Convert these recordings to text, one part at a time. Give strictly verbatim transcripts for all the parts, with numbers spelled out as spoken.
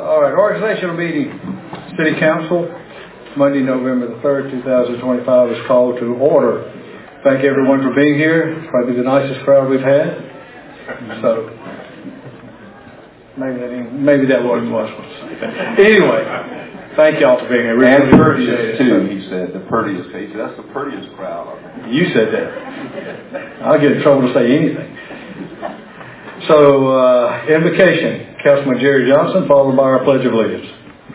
All right, organizational meeting, City Council, Monday, November the third, two thousand twenty-five is called to order. Thank everyone for being here. Probably the nicest crowd we've had. So, maybe that, ain't, maybe that wasn't what I was supposed to say. Anyway, thank y'all for being here. We and really prettiest too, he said. The prettiest. He said, that's the prettiest crowd. You said that. I'll get in trouble to say anything. So, uh, invocation. Councilman Jerry Johnson, followed by our Pledge of Allegiance.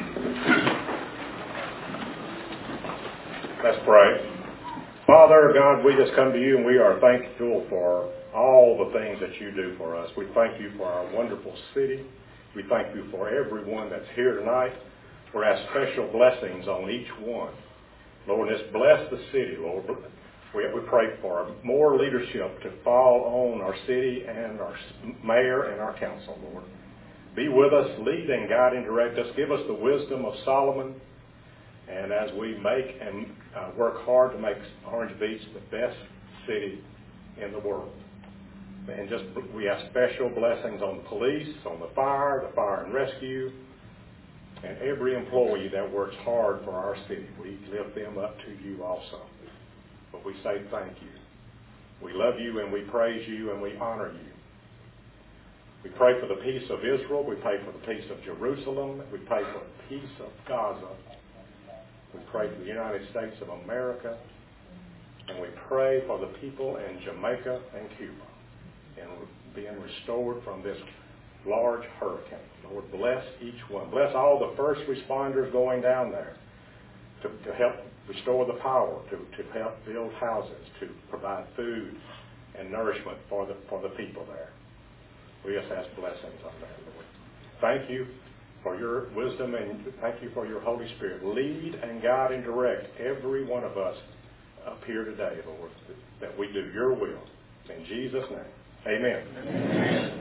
Let's pray. Father God, we just come to you and we are thankful for all the things that you do for us. We thank you for our wonderful city. We thank you for everyone that's here tonight. We ask special blessings on each one. Lord, just bless the city, Lord. We, we pray for more leadership to fall on our city and our mayor and our council, Lord. Be with us, lead and guide and direct us. Give us the wisdom of Solomon. And as we make and uh, work hard to make Orange Beach the best city in the world. And just we have special blessings on the police, on the fire, the fire and rescue, and every employee that works hard for our city. We lift them up to you also. But we say thank you. We love you and we praise you and we honor you. We pray for the peace of Israel. We pray for the peace of Jerusalem. We pray for the peace of Gaza. We pray for the United States of America. And we pray for the people in Jamaica and Cuba and being restored from this large hurricane. Lord, bless each one. Bless all the first responders going down there to, to help restore the power, to, to help build houses, to provide food and nourishment for the, for the people there. We just ask blessings on that, Lord. Thank you for your wisdom and thank you for your Holy Spirit. Lead and guide and direct every one of us up here today, Lord, that we do your will. In Jesus' name, amen. Amen.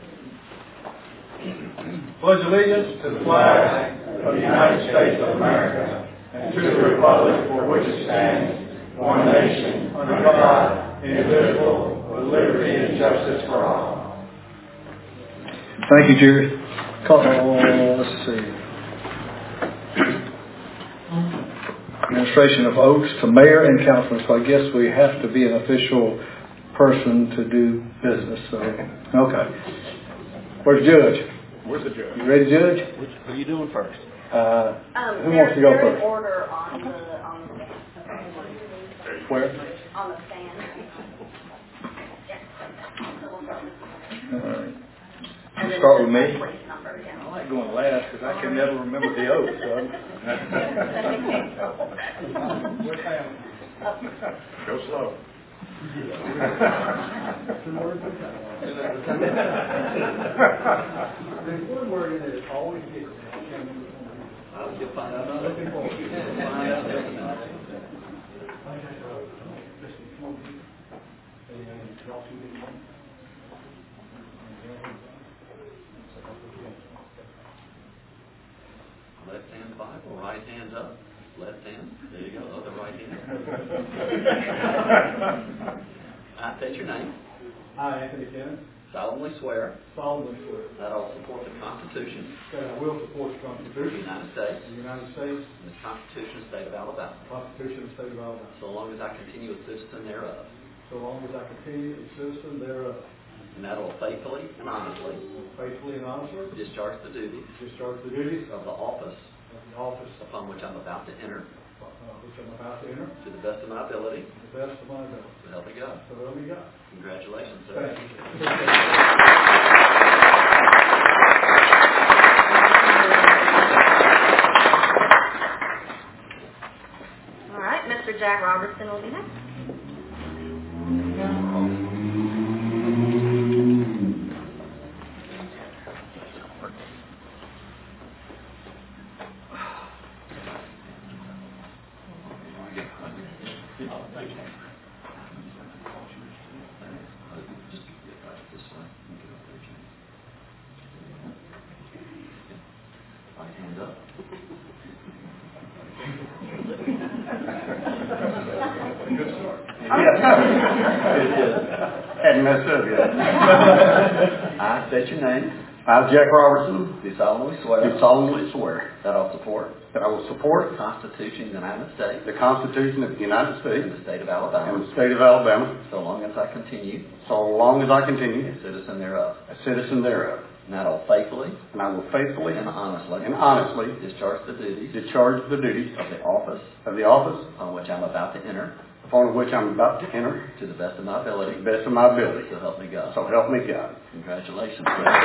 Pledge allegiance to the flag of the United States of America and to the republic for which it stands, one nation, under God, indivisible, with liberty and justice for all. Thank you, Jerry. Call, uh, let's see. Administration of oaths to mayor and councilman. So I guess we have to be an official person to do business. So, okay. Where's the judge? Where's the judge? You ready, Judge? Which, who are you doing first? Uh, um, who wants to go they're first? in order on the on the stand. Where? On the stand. All right. And then Start the with me. place number, yeah. I like going last because I can never remember the oath. So. Go slow. There's one word in it that's always different. I'll get find out. I'm looking forward to it. Find out there tonight. Left hand Bible, right hand up. Left hand. There you go. Other right hand. I state your name. I, Anthony Kenneth, Solemnly swear solemnly swear that I will support the Constitution that I will support the of the Constitution United States of the United States, and the Constitution of the State of Alabama, the Constitution of the State of Alabama, so long as I continue a citizen thereof, so long as I continue a citizen thereof, and that I will faithfully and honestly faithfully and honestly discharge the duties discharge the duties of the office of the office upon which I'm about to enter uh, which I'm about to enter to the best of my ability, to the best of my ability. so help me God. So help me God. Congratulations, sir. Thank you. All right, Mister Jack Robertson will be next. Right hand up. Good start. Hadn't messed up yet. I state your name. I, Jack Robertson, do solemnly swear do solemnly swear that I will support that I will support the Constitution of the United States the Constitution of the United States and the state of and Alabama, the state of Alabama, so long as I continue so long as I continue a citizen thereof, a citizen thereof, and that I will faithfully and I will faithfully and honestly and honestly discharge the duties discharge the duties of the office of the office upon which I'm about to enter upon which I'm about to enter to the best of my ability, to the best of my ability. so help me God. So help me God. Congratulations.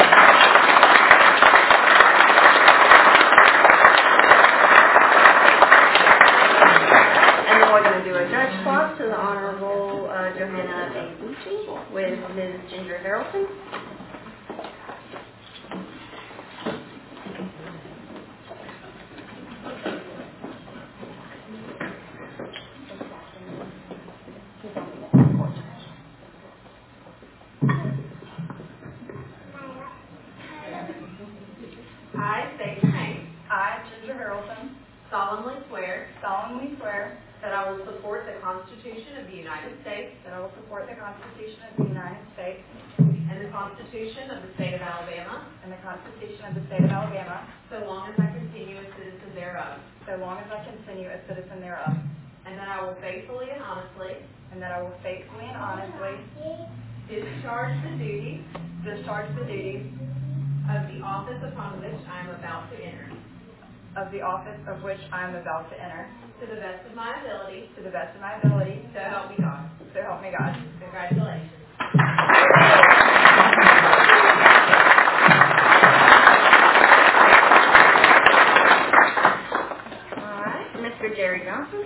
And then we're going to do a judge swap to the Honorable uh, Johanna A. Bucci with Miz Ginger Harrelson. I state your name. I, Ginger Harrelson, Solemnly swear solemnly swear that I will support the Constitution of the United States that I will support the Constitution of the United States and the Constitution of the State of Alabama, and the Constitution of the State of Alabama, so long as I continue a citizen thereof, so long as I continue a citizen thereof, and that I will faithfully and honestly and that I will faithfully and honestly discharge the duties discharge the duties of the office upon which I am about to enter, of the office of which I am about to enter, to the best of my ability, to the best of my ability, so help me God. so help me God. Congratulations. All right, Mister Jerry Johnson.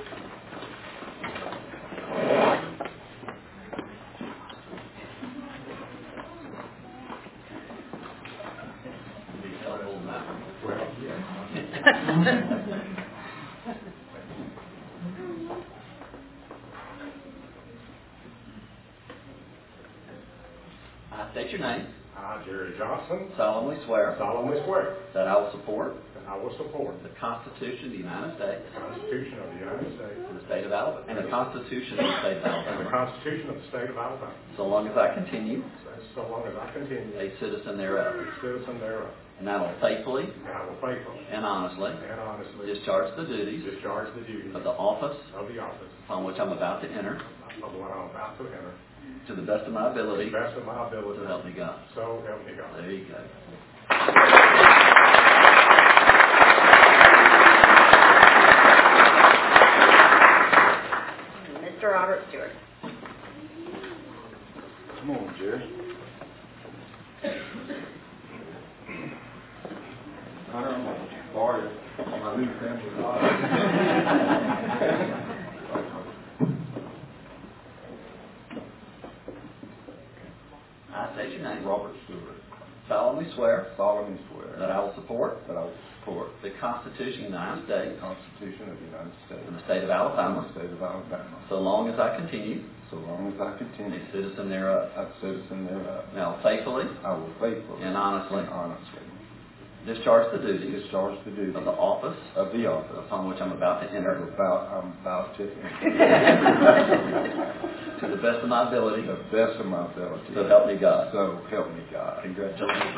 I state your name, I, Jerry Johnson, solemnly swear solemnly swear that I will support that I will support the Constitution of the United States the Constitution of the United States and the state of Alabama, and the Constitution of the state of and the Alabama, Constitution of the state of Alabama, so long as I continue so long as I continue a citizen thereof, a citizen thereof, and I will faithfully and I will faithfully and honestly and honestly discharge the duties discharge the duties of the office of the office upon which I'm about to enter of what I'm about to enter to the best of my to the ability, best of my ability. so help me God. So help me God. There you go. Mister Robert Stewart. Come on, Jerry. I don't know. Sorry. My new family. I state your name, Robert Stewart. solemnly swear Solemnly swear that I will support that I will support the Constitution of the United States the Constitution of the United States and the state of and Alabama, the state of Alabama, so long as I continue so long as I a continue citizen thereof, a citizen thereof. and I will faithfully I will faithfully and honestly and honestly discharge the duties discharge the duties of the office of the office upon which I'm about to of enter about I'm about to enter to the best of my ability, to the best of my ability. so help me God. So help me God. Congratulations.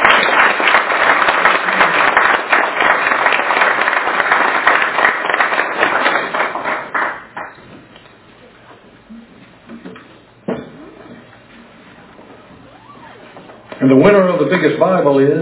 And the winner of the biggest Bible is...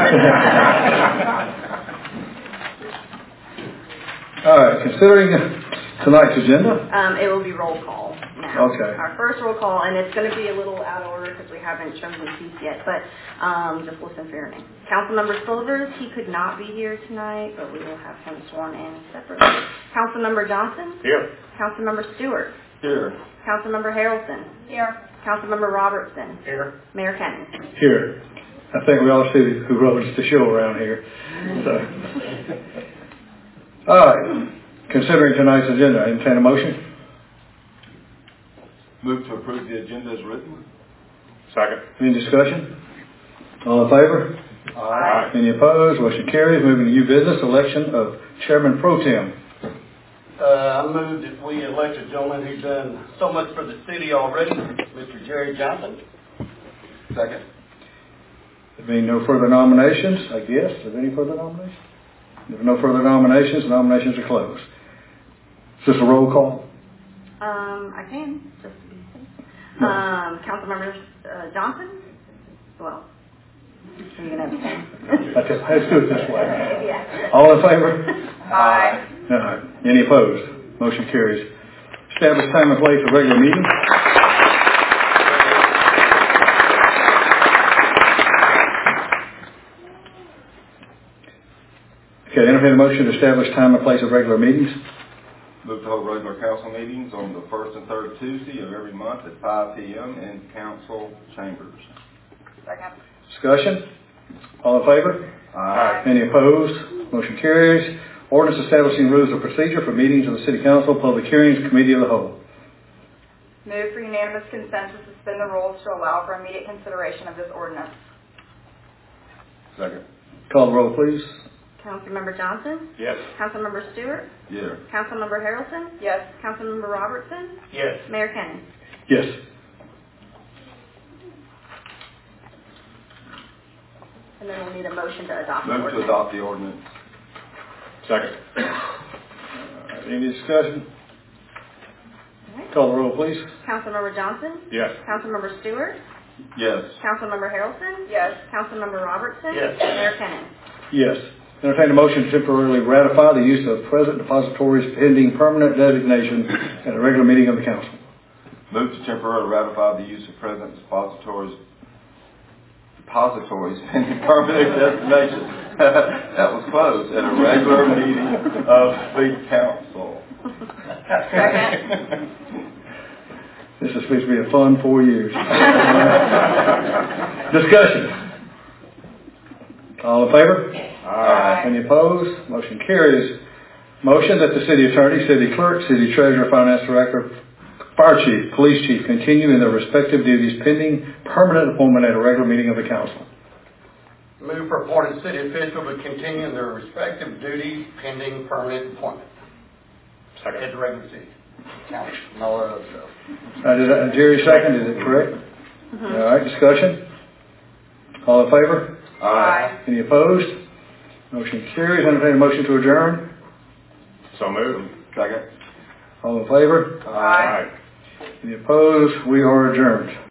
All right, considering tonight's agenda, Um, it will be roll call now. Okay. Our first roll call, and it's going to be a little out of order because we haven't chosen seats yet, but um, just listen for your name. Councilmember Silvers, he could not be here tonight, but we will have him sworn in separately. Councilmember Johnson. Here. Councilmember Stewart. Here. Councilmember Harrelson. Here. Councilmember Robertson. Here. Mayor Kenton. here, I think we all see who runs the show around here. So. All right, considering tonight's agenda, entertain a motion. Move to approve the agenda as written. Second. Any discussion? All in favor? Aye. Any opposed? Motion carries. Moving to new business, election of Chairman Pro Tem. Uh, I move that we elect a gentleman who's done so much for the city already, Mister Jerry Johnson. Second. There being no further nominations, I guess. Are there any further nominations? If there are no further nominations, the nominations are closed. Is this a roll call? Um, I can, just to be safe. Um, Councilmember uh, Johnson? Well, are you going to abstain? Okay, let's do it this way. Yeah. All in favor? Aye. Aye. Any opposed? Motion carries. Establish time and place of regular meeting. Okay, entertain a motion to establish time and place of regular meetings. Move to hold regular council meetings on the first and third Tuesday of every month at five P M in council chambers. Second. Discussion? All in favor? Aye. Any opposed? Motion carries. Ordinance establishing rules of procedure for meetings of the City Council, public hearings, committee of the whole. Move for unanimous consent to suspend the rules to allow for immediate consideration of this ordinance. Second. Call the roll, please. Councilmember Johnson? Yes. Councilmember Stewart? Yeah. Councilmember Harrelson? Yes. Councilmember Robertson? Yes. Mayor Kenny? Yes. And then we'll need a motion to adopt the Move to ordinance. adopt the ordinance. Second. All right, any discussion? Alright. Call the roll, please. Councilmember Johnson? Yes. Councilmember Stewart? Yes. Councilmember Harrelson? Yes. Councilmember Robertson? Yes. Mayor Kenny? Yes. Entertain a motion to temporarily ratify the use of present depositories pending permanent designation at a regular meeting of the council. Move to temporarily ratify the use of present depositories depositories pending permanent designation. That was close. At a regular meeting of the council. Second. This is supposed to be a fun four years. Discussion. All in favor? Aye. Any opposed? Motion carries. Motion that the city attorney, city clerk, city treasurer, finance director, fire chief, police chief continue in their respective duties pending permanent appointment at a regular meeting of the council. Move for appointed city official to continue in their respective duties pending permanent appointment. Second. At the regular city council and all that other stuff. Uh, did uh, Jerry second? Is it correct? Mm-hmm. All right. Discussion. All in favor? Aye. Any opposed? Motion carries. Entertain a motion to adjourn. So moved. Second. All in favor? Aye. Any opposed? We are adjourned.